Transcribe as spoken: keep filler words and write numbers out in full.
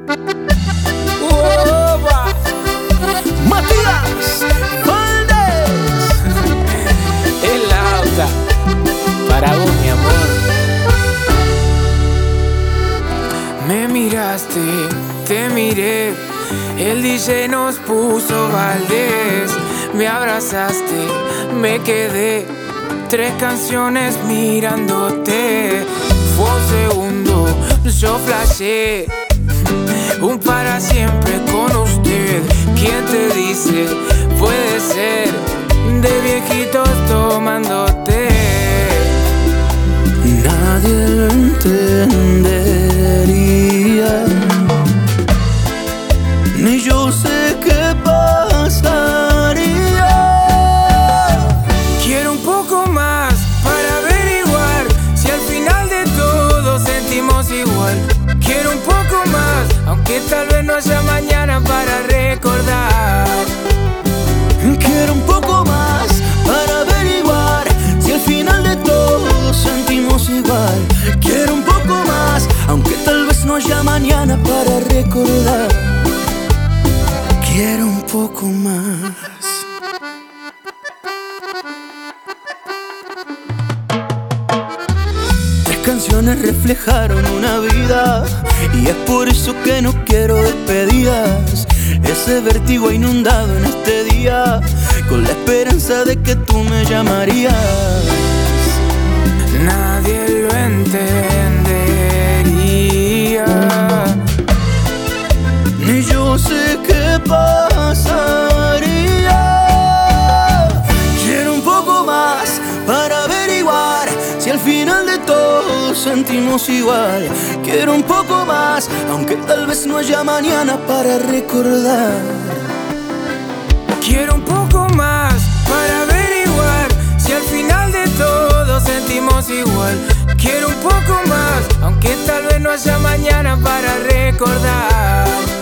Oba. Matías Valdés. El auta para vos, mi amor. Me miraste, te miré, el D J nos puso Valdés. Me abrazaste, me quedé tres canciones mirándote. Fue un segundo, yo flashé, un para siempre con usted. ¿Quién te dice? Puede ser de viejitos tomándote. Nadie lo entendería, ni yo sé qué pasaría. Quiero un poco más para averiguar si al final de todo sentimos igual. Quiero un poco más, aunque tal vez no haya mañana para recordar. Quiero un poco más para averiguar si al final de todo sentimos igual. Quiero un poco más, aunque tal vez no haya mañana para recordar. Quiero un poco más. Tres canciones reflejaron una vida, y es por eso que no quiero despedidas. Ese vértigo ha inundado en este día, con la esperanza de que tú me llamarías. Nadie lo entendería, ni yo sé qué pasaría. Quiero un poco más para averiguar si al final de todo sentimos igual. Quiero un poco más, aunque tal vez no haya mañana para recordar. quiero un poco más para averiguar si al final de todo sentimos igual. Quiero un poco más, aunque tal vez no haya mañana para recordar.